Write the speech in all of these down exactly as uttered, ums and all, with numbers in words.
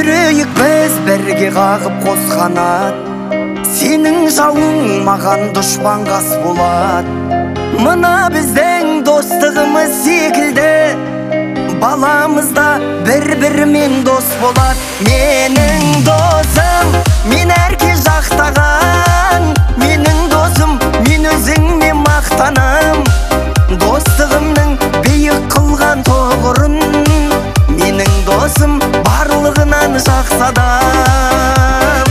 жүрейік біз бірге қағып қос қанат. Сенің жауың маған дұшпан қас болады. Мына біздің достығымыз секілді, баламызда бір-бірімен дос болады. Менің досым, мен әрке жақтаған. Менің досым, мен өзіңме мақтанам. Достығымның биік қылған тоғырын, менің досым барлығынан жақсы адам.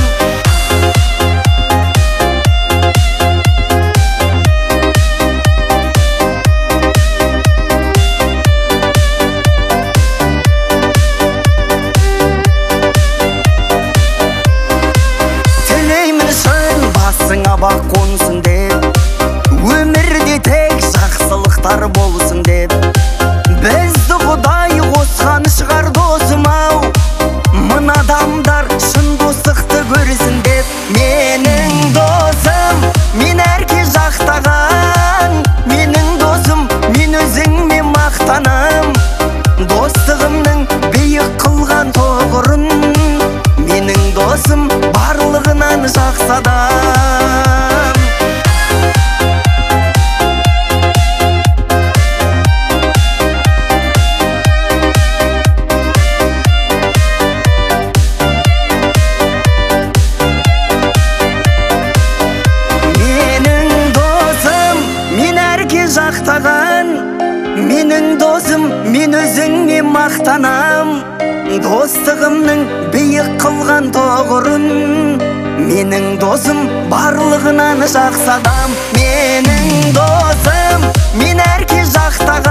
Бақ қонсын деп, өмірде тек жақсылықтар болсын деп, бізді Құдай қосқан шығар досым-ау. Мына адамдар шын достықты көрсін деп. Менің досым, мен әрке жақтаған. Менің досым, мен өзіңме мақтанам. Достығымның биік қылған тоғырын, менің досым барлығынан жақсы адам. Менің досым, мен өзіңме мақтанам. Достығымның биік қылған тоғырын, менің досым барлығынан жақсы адам. Менің досым, мен әрке жақтаған.